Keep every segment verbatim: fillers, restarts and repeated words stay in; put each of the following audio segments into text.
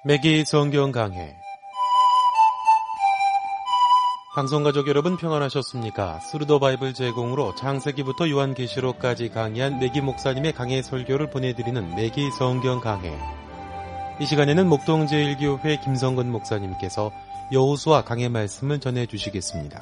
매기 성경 강해. 방송가족 여러분 평안하셨습니까? 스루더 바이블 제공으로 창세기부터 요한계시록까지 강의한 매기 목사님의 강해 설교를 보내드리는 매기 성경 강해. 이 시간에는 목동제일교회 김성근 목사님께서 여호수아 강해 말씀을 전해주시겠습니다.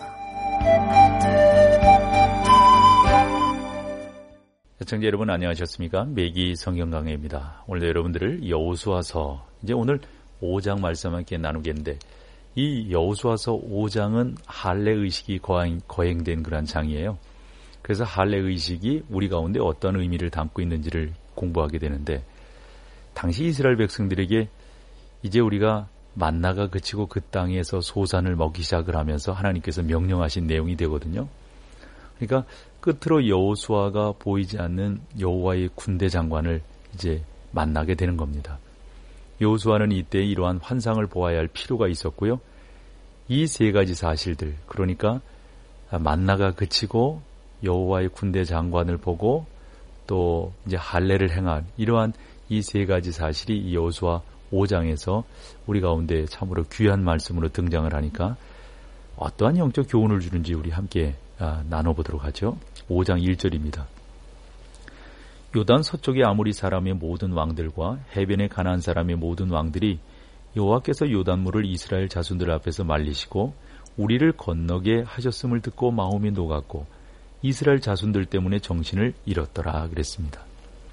시청자 여러분 안녕하셨습니까? 매기 성경 강해입니다. 오늘 여러분들을 여호수아서, 이제 오늘 오 장 말씀 함께 나누겠는데, 이 여호수아서 오 장은 할례 의식이 거행, 거행된 그런 장이에요. 그래서 할례 의식이 우리 가운데 어떤 의미를 담고 있는지를 공부하게 되는데, 당시 이스라엘 백성들에게 이제 우리가 만나가 그치고 그 땅에서 소산을 먹기 시작을 하면서 하나님께서 명령하신 내용이 되거든요. 그러니까 끝으로 여호수아가 보이지 않는 여호와의 군대 장관을 이제 만나게 되는 겁니다. 여호수아는 이때 이러한 환상을 보아야 할 필요가 있었고요. 이 세 가지 사실들, 그러니까 만나가 그치고 여호와의 군대 장관을 보고 또 이제 할례를 행한 이러한 이 세 가지 사실이 이 여호수아 오 장에서 우리 가운데 참으로 귀한 말씀으로 등장을 하니까 어떠한 영적 교훈을 주는지 우리 함께 나눠보도록 하죠. 오 장 일 절입니다. 요단 서쪽의 아모리 사람의 모든 왕들과 해변의 가나안 사람의 모든 왕들이 여호와께서 요단물을 이스라엘 자손들 앞에서 말리시고 우리를 건너게 하셨음을 듣고 마음이 녹았고 이스라엘 자손들 때문에 정신을 잃었더라 그랬습니다.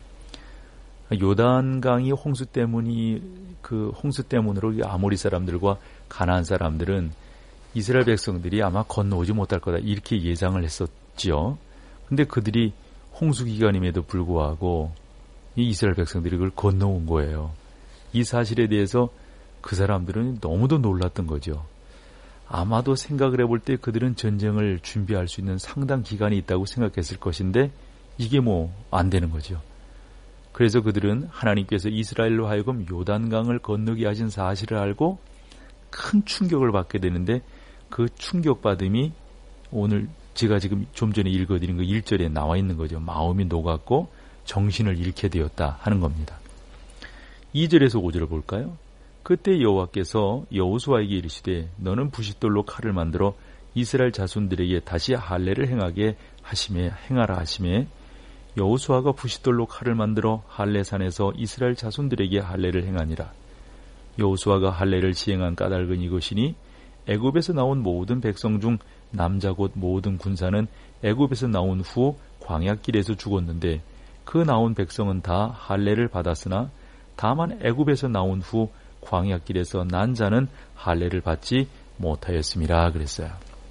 요단강이 홍수 때문이 그 홍수 때문으로 아모리 사람들과 가나안 사람들은 이스라엘 백성들이 아마 건너오지 못할 거다 이렇게 예상을 했었지요. 근데 그들이 홍수 기간임에도 불구하고 이 이스라엘 백성들이 그걸 건너온 거예요. 이 사실에 대해서 그 사람들은 너무도 놀랐던 거죠. 아마도 생각을 해볼 때 그들은 전쟁을 준비할 수 있는 상당 기간이 있다고 생각했을 것인데 이게 뭐 안 되는 거죠. 그래서 그들은 하나님께서 이스라엘로 하여금 요단강을 건너게 하신 사실을 알고 큰 충격을 받게 되는데, 그 충격받음이 오늘 제가 지금 좀 전에 읽어드린 그 일 절에 나와 있는 거죠. 마음이 녹았고 정신을 잃게 되었다 하는 겁니다. 이 절에서 오 절을 볼까요? 그때 여호와께서 여호수아에게 이르시되 너는 부싯돌로 칼을 만들어 이스라엘 자손들에게 다시 할례를 행하게 하심에 행하라 하심에 여호수아가 부싯돌로 칼을 만들어 할례산에서 이스라엘 자손들에게 할례를 행하니라. 여호수아가 할례를 시행한 까닭은 이것이니 애굽에서 나온 모든 백성 중 남자 곧 모든 군사는 애굽에서 나온 후 광야길에서 죽었는데 그 나온 백성은 다 할례를 받았으나 다만 애굽에서 나온 후 광야길에서 난 자는 할례를 받지 못하였음이라 그랬어요.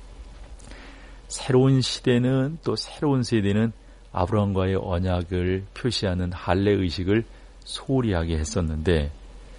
새로운 시대는 또 새로운 세대는 아브라함과의 언약을 표시하는 할례 의식을 소홀히 하게 했었는데,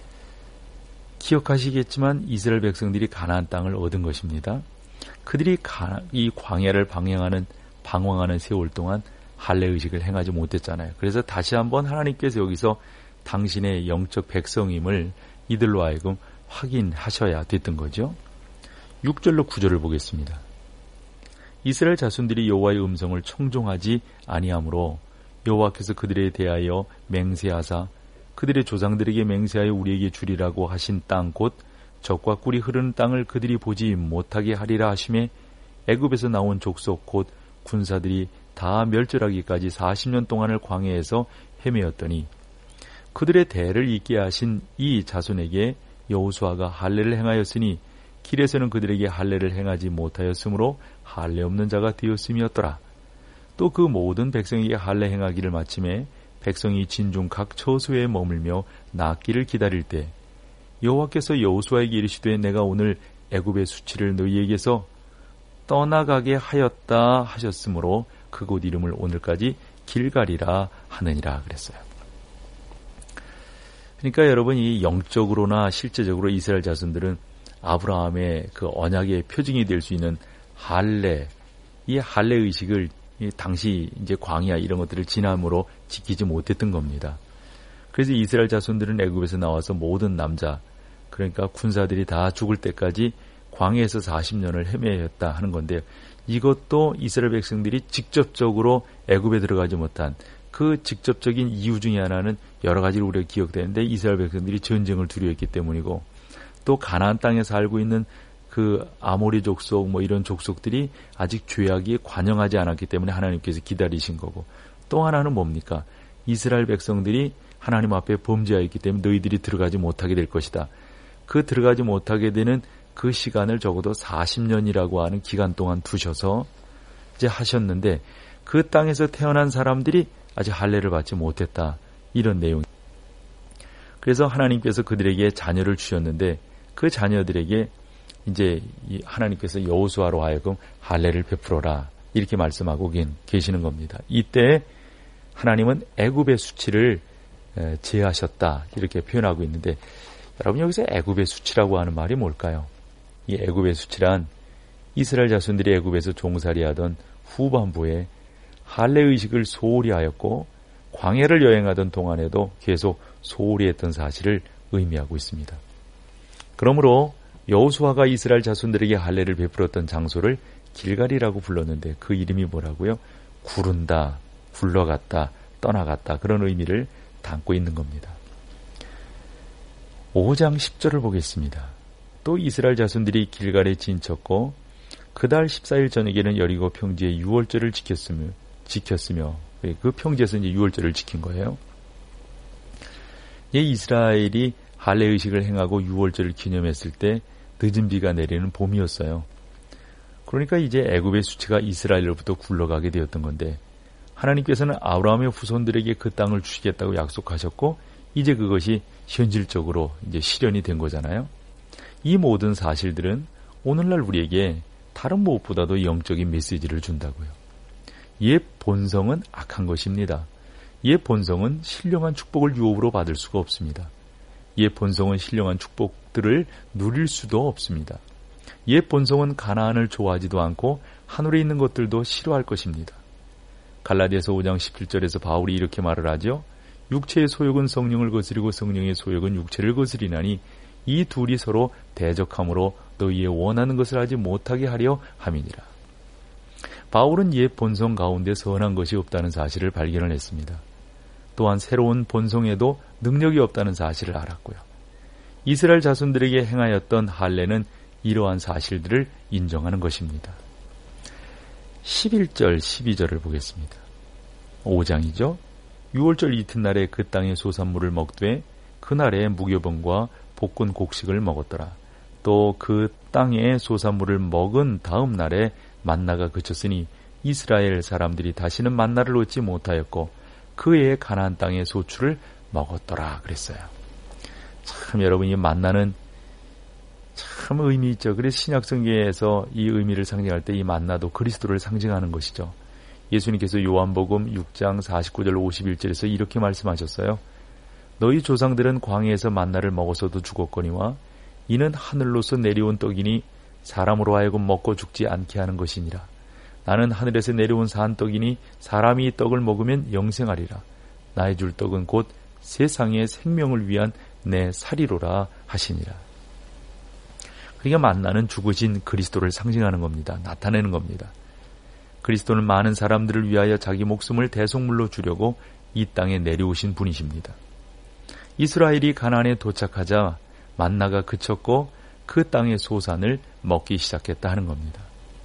기억하시겠지만 이스라엘 백성들이 가나안 땅을 얻은 것입니다. 그들이 이 광야를 방황하는 방황하는 세월 동안 할례 의식을 행하지 못했잖아요. 그래서 다시 한번 하나님께서 여기서 당신의 영적 백성임을 이들로 하여금 확인하셔야 됐던 거죠. 육 절로 구 절을 보겠습니다. 이스라엘 자손들이 여호와의 음성을 청종하지 아니하므로 여호와께서 그들에 대하여 맹세하사 그들의 조상들에게 맹세하여 우리에게 주리라고 하신 땅 곧 젖과 꿀이 흐르는 땅을 그들이 보지 못하게 하리라 하심에 애굽에서 나온 족속 곧 군사들이 다 멸절하기까지 사십 년 동안을 광야에서 헤매었더니 그들의 대를 잇게 하신 이 자손에게 여호수아가 할례를 행하였으니 길에서는 그들에게 할례를 행하지 못하였으므로 할례 없는 자가 되었음이었더라. 또 그 모든 백성에게 할례 행하기를 마침에 백성이 진중 각 처소에 머물며 낫기를 기다릴 때 여호와께서 여호수아에게 이르시되 내가 오늘 애굽의 수치를 너희에게서 떠나가게 하였다 하셨으므로 그곳 이름을 오늘까지 길갈이라 하느니라 그랬어요. 그러니까 여러분, 이 영적으로나 실제적으로 이스라엘 자손들은 아브라함의 그 언약의 표징이 될 수 있는 할례, 이 할례 의식을 이 당시 이제 광야 이런 것들을 지남으로 지키지 못했던 겁니다. 그래서 이스라엘 자손들은 애굽에서 나와서 모든 남자, 그러니까 군사들이 다 죽을 때까지 광야에서 사십 년을 헤매였다 하는 건데요. 이것도 이스라엘 백성들이 직접적으로 애굽에 들어가지 못한 그 직접적인 이유 중에 하나는 여러 가지로 우리가 기억되는데 이스라엘 백성들이 전쟁을 두려워했기 때문이고 또 가나안 땅에 살고 있는 그 아모리 족속 뭐 이런 족속들이 아직 죄악이 관영하지 않았기 때문에 하나님께서 기다리신 거고 또 하나는 뭡니까? 이스라엘 백성들이 하나님 앞에 범죄하였기 때문에 너희들이 들어가지 못하게 될 것이다. 그 들어가지 못하게 되는 그 시간을 적어도 사십 년이라고 하는 기간 동안 두셔서 이제 하셨는데 그 땅에서 태어난 사람들이 아직 할례를 받지 못했다. 이런 내용. 그래서 하나님께서 그들에게 자녀를 주셨는데 그 자녀들에게 이제 하나님께서 여호수아로 하여금 할례를 베풀어라. 이렇게 말씀하고 계시는 겁니다. 이때 하나님은 애굽의 수치를 제하셨다. 이렇게 표현하고 있는데 여러분 여기서 애굽의 수치라고 하는 말이 뭘까요? 이 애굽의 수치란 이스라엘 자손들이 애굽에서 종살이하던 후반부에 할례의식을 소홀히 하였고 광야를 여행하던 동안에도 계속 소홀히 했던 사실을 의미하고 있습니다. 그러므로 여호수아가 이스라엘 자손들에게 할례를 베풀었던 장소를 길갈이라고 불렀는데 그 이름이 뭐라고요? 구른다, 굴러갔다, 떠나갔다 그런 의미를 담고 있는 겁니다. 오 장 십 절을 보겠습니다. 또 이스라엘 자손들이 길갈에 진쳤고 그달 십사 일 저녁에는 여리고 평지에 유월절을 지켰으며 지켰으며 그 평지에서 이제 유월절을 지킨 거예요. 이 이스라엘이 할례 의식을 행하고 유월절을 기념했을 때 늦은 비가 내리는 봄이었어요. 그러니까 이제 애굽의 수치가 이스라엘로부터 굴러가게 되었던 건데 하나님께서는 아브라함의 후손들에게 그 땅을 주시겠다고 약속하셨고 이제 그것이 현실적으로 이제 실현이 된 거잖아요. 이 모든 사실들은 오늘날 우리에게 다른 무엇보다도 영적인 메시지를 준다고요. 옛 본성은 악한 것입니다. 옛 본성은 신령한 축복을 유업으로 받을 수가 없습니다. 옛 본성은 신령한 축복들을 누릴 수도 없습니다. 옛 본성은 가나안을 좋아하지도 않고 하늘에 있는 것들도 싫어할 것입니다. 갈라디아서 오 장 십칠 절에서 바울이 이렇게 말을 하죠. 육체의 소욕은 성령을 거스리고 성령의 소욕은 육체를 거스리나니 이 둘이 서로 대적함으로 너희의 원하는 것을 하지 못하게 하려 함이니라. 바울은 옛 본성 가운데 선한 것이 없다는 사실을 발견을 했습니다. 또한 새로운 본성에도 능력이 없다는 사실을 알았고요. 이스라엘 자손들에게 행하였던 할례는 이러한 사실들을 인정하는 것입니다. 십일 절, 십이 절을 보겠습니다. 오 장이죠. 유월절 이튿날에 그 땅의 소산물을 먹되 그날에 무교병과 볶은 곡식을 먹었더라. 또 그 땅의 소산물을 먹은 다음 날에 만나가 그쳤으니 이스라엘 사람들이 다시는 만나를 얻지 못하였고 그 해에 가나안 땅의 소출을 먹었더라 그랬어요. 참 여러분 이 만나는 참 의미 있죠. 그래서 신약성경에서 이 의미를 상징할 때 이 만나도 그리스도를 상징하는 것이죠. 예수님께서 요한복음 육 장 사십구 절 오십일 절에서 이렇게 말씀하셨어요. 너희 조상들은 광야에서 만나를 먹어서도 죽었거니와 이는 하늘로서 내려온 떡이니 사람으로 하여금 먹고 죽지 않게 하는 것이니라. 나는 하늘에서 내려온 산떡이니 사람이 이 떡을 먹으면 영생하리라. 나의 줄 떡은 곧 세상의 생명을 위한 내 살이로라 하시니라. 그러니까 만나는 죽으신 그리스도를 상징하는 겁니다. 나타내는 겁니다. 그리스도는 많은 사람들을 위하여 자기 목숨을 대속물로 주려고 이 땅에 내려오신 분이십니다. 이스라엘이 가나안에 도착하자 만나가 그쳤고 그 땅의 소산을 먹기 시작했다 하는 겁니다.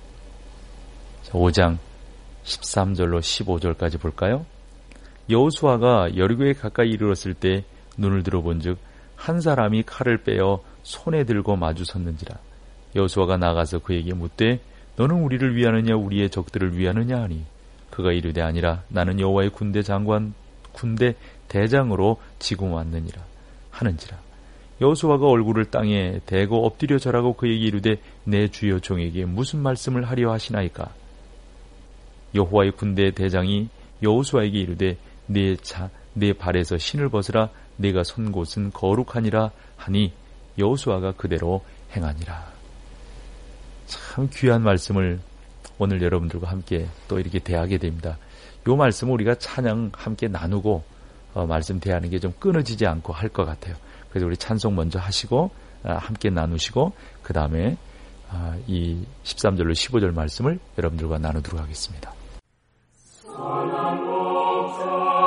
오 장 십삼 절로 십오 절까지 볼까요? 여호수아가 여리고에 가까이 이르렀을 때 눈을 들어본즉 한 사람이 칼을 빼어 손에 들고 마주 섰는지라. 여호수아가 나가서 그에게 묻되 너는 우리를 위하느냐 우리의 적들을 위하느냐 하니 그가 이르되 아니라 나는 여호와의 군대 장관 군대 대장으로 지금 왔느니라 하는지라. 여호수아가 얼굴을 땅에 대고 엎드려 절하고 그에게 이르되 내 주여 종에게 무슨 말씀을 하려 하시나이까. 여호와의 군대 대장이 여호수아에게 이르되 내, 자, 내 발에서 신을 벗으라 내가 선 곳은 거룩하니라 하니 여호수아가 그대로 행하니라. 참 귀한 말씀을 오늘 여러분들과 함께 또 이렇게 대하게 됩니다. 이 말씀을 우리가 찬양 함께 나누고 어, 말씀 대하는 게 좀 끊어지지 않고 할 것 같아요. 그래서 우리 찬송 먼저 하시고 아, 함께 나누시고 그 다음에 아, 이 십삼 절로 십오 절 말씀을 여러분들과 나누도록 하겠습니다. 선한 목자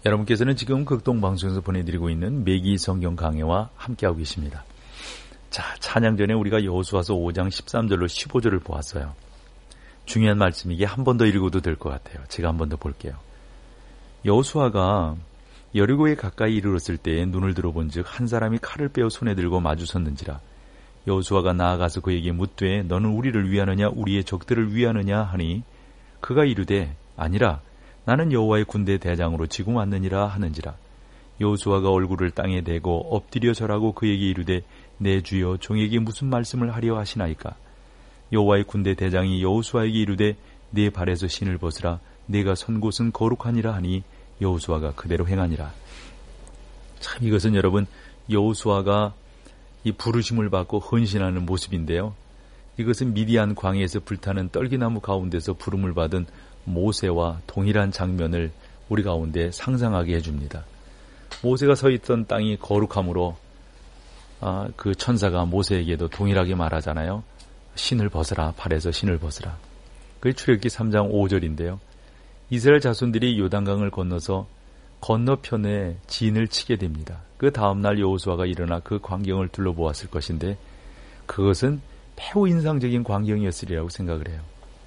여러분께서는 지금 극동방송에서 보내드리고 있는 매기 성경 강해와 함께하고 계십니다. 자, 찬양 전에 우리가 여호수아서 오 장 십삼 절로 십오 절을 보았어요. 중요한 말씀이기에 한 번 더 읽어도 될 것 같아요. 제가 한 번 더 볼게요. 여호수아가 여리고에 가까이 이르렀을 때에 눈을 들어본즉 한 사람이 칼을 빼어 손에 들고 마주섰는지라. 여호수아가 나아가서 그에게 묻되 너는 우리를 위하느냐 우리의 적들을 위하느냐 하니 그가 이르되 아니라 나는 여호와의 군대 대장으로 지금 왔느니라 하는지라. 여호수아가 얼굴을 땅에 대고 엎드려 절하고 그에게 이르되 내 주여 종에게 무슨 말씀을 하려 하시나이까. 여호와의 군대 대장이 여호수아에게 이르되 네 발에서 신을 벗으라 네가 선 곳은 거룩하니라 하니 여호수아가 그대로 행하니라. 참 이것은 여러분 여호수아가 이 부르심을 받고 헌신하는 모습인데요. 이것은 미디안 광야에서 불타는 떨기나무 가운데서 부름을 받은 모세와 동일한 장면을 우리 가운데 상상하게 해줍니다. 모세가 서 있던 땅이 거룩함으로 아, 그 천사가 모세에게도 동일하게 말하잖아요. 신을 벗으라, 발에서 신을 벗으라. 그게 출애굽기 삼 장 오 절인데요. 이스라엘 자손들이 요단강을 건너서 건너편에 진을 치게 됩니다. 그 다음날 여호수아가 일어나 그 광경을 둘러보았을 것인데 그것은 매우 인상적인 광경이었으리라고 생각을 해요.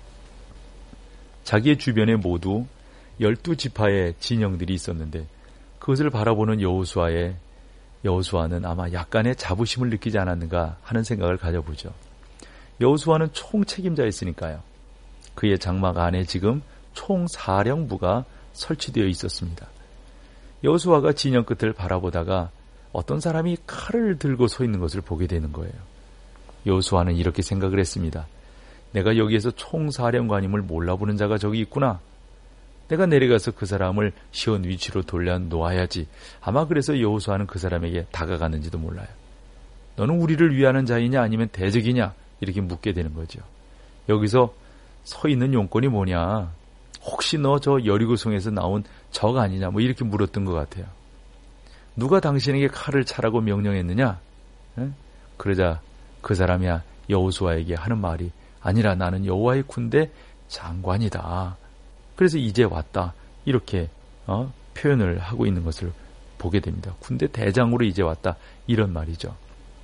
자기의 주변에 모두 열두 지파의 진영들이 있었는데 그것을 바라보는 여호수아의 여호수아는 아마 약간의 자부심을 느끼지 않았는가 하는 생각을 가져보죠. 여호수아는 총책임자였으니까요. 그의 장막 안에 지금 총사령부가 설치되어 있었습니다. 여호수아가 진영 끝을 바라보다가 어떤 사람이 칼을 들고 서 있는 것을 보게 되는 거예요. 여호수아는 이렇게 생각을 했습니다. 내가 여기에서 총사령관임을 몰라보는 자가 저기 있구나. 내가 내려가서 그 사람을 시원 위치로 돌려놓아야지. 아마 그래서 여호수아는 그 사람에게 다가갔는지도 몰라요. 너는 우리를 위하는 자이냐 아니면 대적이냐 이렇게 묻게 되는 거죠. 여기서 서 있는 용건이 뭐냐. 혹시 너 저 여리고성에서 나온 적 아니냐 뭐 이렇게 물었던 것 같아요. 누가 당신에게 칼을 차라고 명령했느냐? 에? 그러자 그 사람이 여호수아에게 하는 말이 아니라 나는 여호와의 군대 장관이다. 그래서 이제 왔다. 이렇게 어, 표현을 하고 있는 것을 보게 됩니다. 군대 대장으로 이제 왔다. 이런 말이죠.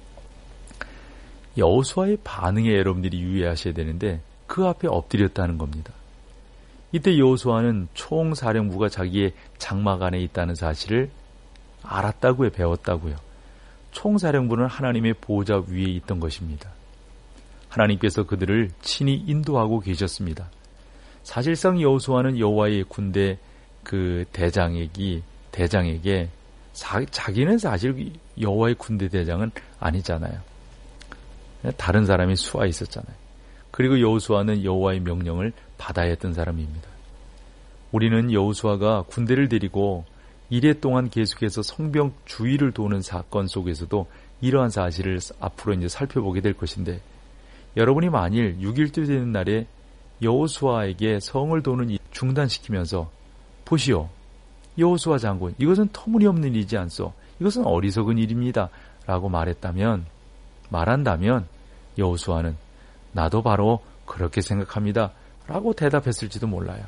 여호수아의 반응에 여러분들이 유의하셔야 되는데 그 앞에 엎드렸다는 겁니다. 이때 여호수아는 총사령부가 자기의 장막 안에 있다는 사실을 알았다고요. 배웠다고요. 총사령부는 하나님의 보호자 위에 있던 것입니다. 하나님께서 그들을 친히 인도하고 계셨습니다. 사실상 여호수아는 여호와의 군대 그 대장에게 대장에게 사, 자기는 사실 여호와의 군대 대장은 아니잖아요. 다른 사람이 수하 있었잖아요. 그리고 여호수아는 여호와의 명령을 받아야 했던 사람입니다. 우리는 여호수아가 군대를 데리고 이래 동안 계속해서 성벽 주위를 도는 사건 속에서도 이러한 사실을 앞으로 이제 살펴보게 될 것인데 여러분이 만일 육 일째 되는 날에 여호수아에게 성을 도는 일 중단시키면서 보시오. 여호수아 장군 이것은 터무니없는 일이지 않소. 이것은 어리석은 일입니다. 라고 말했다면 말한다면 여호수아는 나도 바로 그렇게 생각합니다. 라고 대답했을지도 몰라요.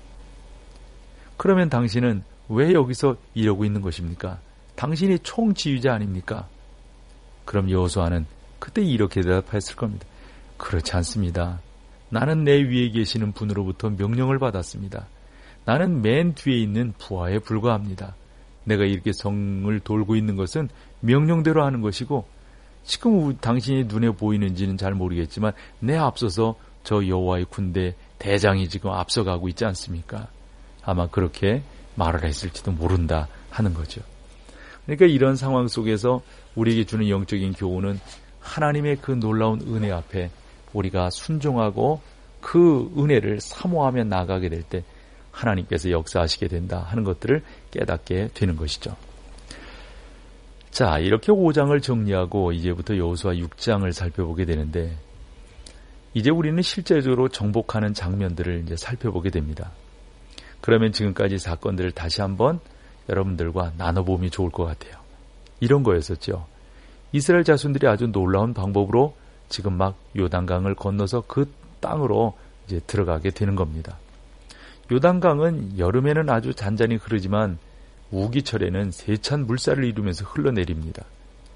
그러면 당신은 왜 여기서 이러고 있는 것입니까? 당신이 총지휘자 아닙니까? 그럼 여호수아는 그때 이렇게 대답했을 겁니다. 그렇지 않습니다. 나는 내 위에 계시는 분으로부터 명령을 받았습니다. 나는 맨 뒤에 있는 부하에 불과합니다. 내가 이렇게 성을 돌고 있는 것은 명령대로 하는 것이고 지금 당신이 눈에 보이는지는 잘 모르겠지만 내 앞서서 저 여호와의 군대 대장이 지금 앞서가고 있지 않습니까? 아마 그렇게 말을 했을지도 모른다 하는 거죠. 그러니까 이런 상황 속에서 우리에게 주는 영적인 교훈은 하나님의 그 놀라운 은혜 앞에 우리가 순종하고 그 은혜를 사모하며 나아가게 될 때 하나님께서 역사하시게 된다 하는 것들을 깨닫게 되는 것이죠. 자, 이렇게 오 장을 정리하고 이제부터 여호수아 육 장을 살펴보게 되는데 이제 우리는 실제적으로 정복하는 장면들을 이제 살펴보게 됩니다. 그러면 지금까지 사건들을 다시 한번 여러분들과 나눠보면 좋을 것 같아요. 이런 거였었죠. 이스라엘 자손들이 아주 놀라운 방법으로 지금 막 요단강을 건너서 그 땅으로 이제 들어가게 되는 겁니다. 요단강은 여름에는 아주 잔잔히 흐르지만 우기철에는 세찬 물살을 이루면서 흘러내립니다.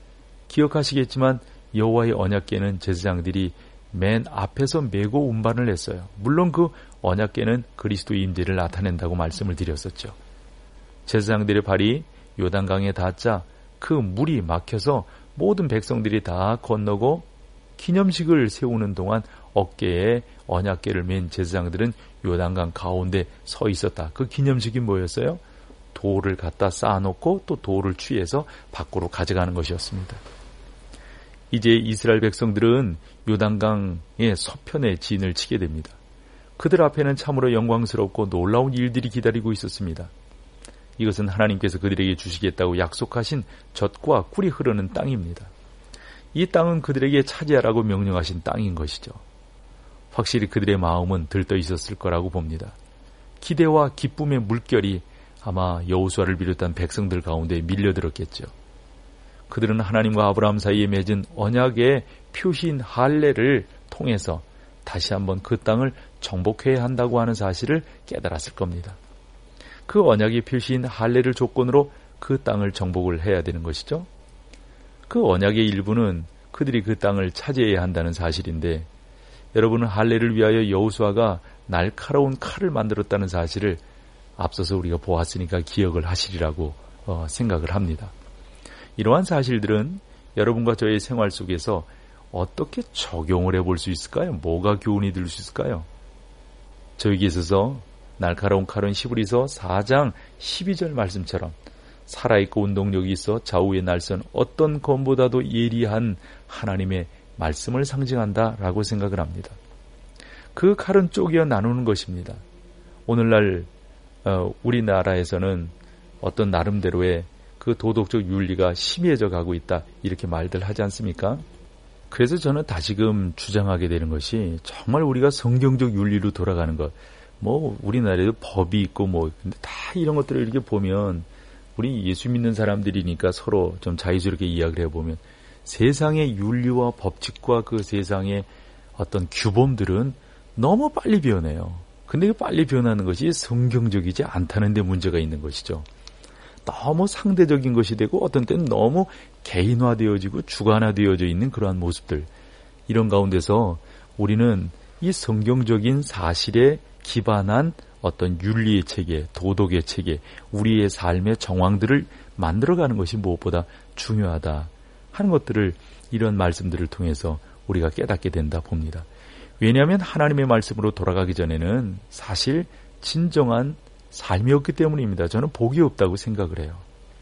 기억하시겠지만 여호와의 언약궤는 제사장들이 맨 앞에서 메고 운반을 했어요. 물론 그 언약궤는 그리스도의 임재를 나타낸다고 말씀을 드렸었죠. 제사장들의 발이 요단강에 닿자 그 물이 막혀서 모든 백성들이 다 건너고 기념식을 세우는 동안 어깨에 언약궤를 맨 제사장들은 요단강 가운데 서 있었다. 그 기념식이 뭐였어요? 돌을 갖다 쌓아놓고 또 돌을 취해서 밖으로 가져가는 것이었습니다. 이제 이스라엘 백성들은 요단강의 서편에 진을 치게 됩니다. 그들 앞에는 참으로 영광스럽고 놀라운 일들이 기다리고 있었습니다. 이것은 하나님께서 그들에게 주시겠다고 약속하신 젖과 꿀이 흐르는 땅입니다. 이 땅은 그들에게 차지하라고 명령하신 땅인 것이죠. 확실히 그들의 마음은 들떠 있었을 거라고 봅니다. 기대와 기쁨의 물결이 아마 여호수아를 비롯한 백성들 가운데 밀려들었겠죠. 그들은 하나님과 아브라함 사이에 맺은 언약의 표시인 할례를 통해서 다시 한번 그 땅을 정복해야 한다고 하는 사실을 깨달았을 겁니다. 그 언약의 표시인 할례를 조건으로 그 땅을 정복을 해야 되는 것이죠. 그 언약의 일부는 그들이 그 땅을 차지해야 한다는 사실인데, 여러분은 할례를 위하여 여호수아가 날카로운 칼을 만들었다는 사실을 앞서서 우리가 보았으니까 기억을 하시리라고 어, 생각을 합니다. 이러한 사실들은 여러분과 저의 생활 속에서 어떻게 적용을 해볼 수 있을까요? 뭐가 교훈이 될 수 있을까요? 저에게 있어서 날카로운 칼은 히브리서 사 장 십이 절 말씀처럼 살아있고 운동력이 있어 좌우의 날선 어떤 검보다도 예리한 하나님의 말씀을 상징한다라고 생각을 합니다. 그 칼은 쪼개어 나누는 것입니다. 오늘날 어, 우리나라에서는 어떤 나름대로의 그 도덕적 윤리가 심해져 가고 있다, 이렇게 말들 하지 않습니까? 그래서 저는 다시금 주장하게 되는 것이, 정말 우리가 성경적 윤리로 돌아가는 것, 뭐 우리나라에도 법이 있고 뭐 근데 다 이런 것들을 이렇게 보면, 우리 예수 믿는 사람들이니까 서로 좀 자유스럽게 이야기를 해보면, 세상의 윤리와 법칙과 그 세상의 어떤 규범들은 너무 빨리 변해요. 근데 그 빨리 변하는 것이 성경적이지 않다는 데 문제가 있는 것이죠. 너무 상대적인 것이 되고 어떤 때는 너무 개인화되어지고 주관화되어져 있는 그러한 모습들, 이런 가운데서 우리는 이 성경적인 사실에 기반한 어떤 윤리의 체계, 도덕의 체계, 우리의 삶의 정황들을 만들어가는 것이 무엇보다 중요하다 하는 것들을 이런 말씀들을 통해서 우리가 깨닫게 된다 봅니다. 왜냐하면 하나님의 말씀으로 돌아가기 전에는 사실 진정한 삶이 없기 때문입니다. 저는 복이 없다고 생각을 해요.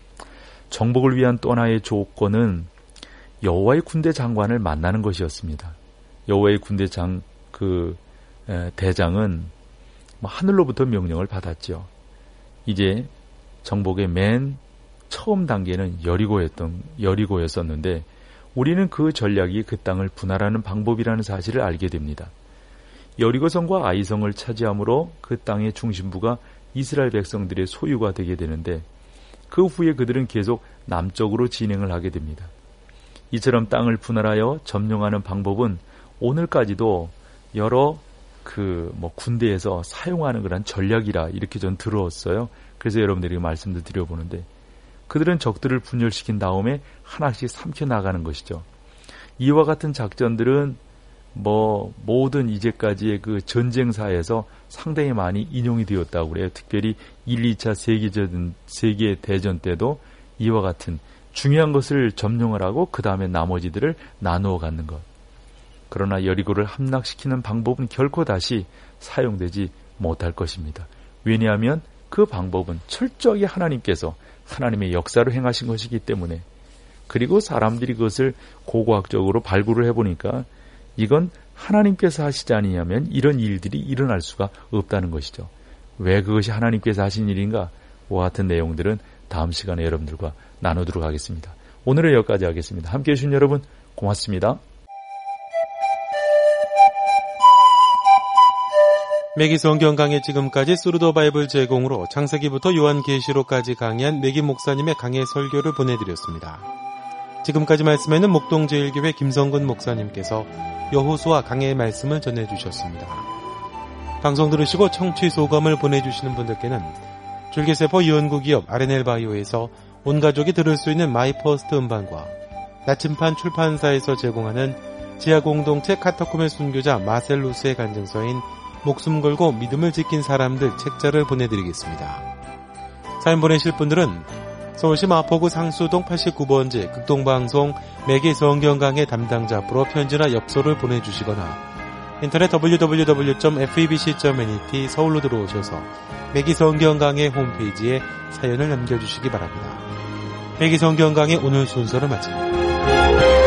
정복을 위한 또 하나의 조건은 여호와의 군대 장관을 만나는 것이었습니다. 여호와의 군대 장, 그 에, 대장은 뭐 하늘로부터 명령을 받았죠. 이제 정복의 맨 처음 단계는 여리고였던 여리고였었는데, 우리는 그 전략이 그 땅을 분할하는 방법이라는 사실을 알게 됩니다. 여리고성과 아이성을 차지함으로 그 땅의 중심부가 이스라엘 백성들의 소유가 되게 되는데, 그 후에 그들은 계속 남쪽으로 진행을 하게 됩니다. 이처럼 땅을 분할하여 점령하는 방법은 오늘까지도 여러 그 뭐 군대에서 사용하는 그런 전략이라 이렇게 전 들었어요. 그래서 여러분들에게 말씀도 드려보는데, 그들은 적들을 분열시킨 다음에 하나씩 삼켜나가는 것이죠. 이와 같은 작전들은 뭐 모든 이제까지의 그 전쟁사에서 상당히 많이 인용이 되었다고 그래요. 특별히 일, 이 차 세계전, 세계대전 때도 이와 같은 중요한 것을 점령을 하고 그 다음에 나머지들을 나누어 갖는 것. 그러나 여리고를 함락시키는 방법은 결코 다시 사용되지 못할 것입니다. 왜냐하면 그 방법은 철저하게 하나님께서 하나님의 역사로 행하신 것이기 때문에, 그리고 사람들이 그것을 고고학적으로 발굴을 해보니까 이건 하나님께서 하시지 아니냐면 이런 일들이 일어날 수가 없다는 것이죠. 왜 그것이 하나님께서 하신 일인가? 와 같은 내용들은 다음 시간에 여러분들과 나누도록 하겠습니다. 오늘은 여기까지 하겠습니다. 함께해 주신 여러분 고맙습니다. 매기 성경 강해 지금까지 스루더 바이블 제공으로 창세기부터 요한계시록까지 강의한 매기 목사님의 강해 설교를 보내드렸습니다. 지금까지 말씀에는 목동제일교회 김성근 목사님께서 여호수아 강해의 말씀을 전해주셨습니다. 방송 들으시고 청취 소감을 보내주시는 분들께는 줄기세포 연구기업 알엔엘바이오에서 온가족이 들을 수 있는 마이퍼스트 음반과 나침판 출판사에서 제공하는 지하공동체 카타콤의 순교자 마셀루스의 간증서인 목숨 걸고 믿음을 지킨 사람들 책자를 보내드리겠습니다. 사연 보내실 분들은 서울시 마포구 상수동 팔십구 번지 극동방송 매기 성경강의 담당자 앞으로 편지나 엽서를 보내주시거나 인터넷 더블유 더블유 더블유 점 에프이비씨 점 엔이티 서울로 들어오셔서 매기 성경강의 홈페이지에 사연을 남겨주시기 바랍니다. 매기 성경강의 오늘 순서를 마칩니다.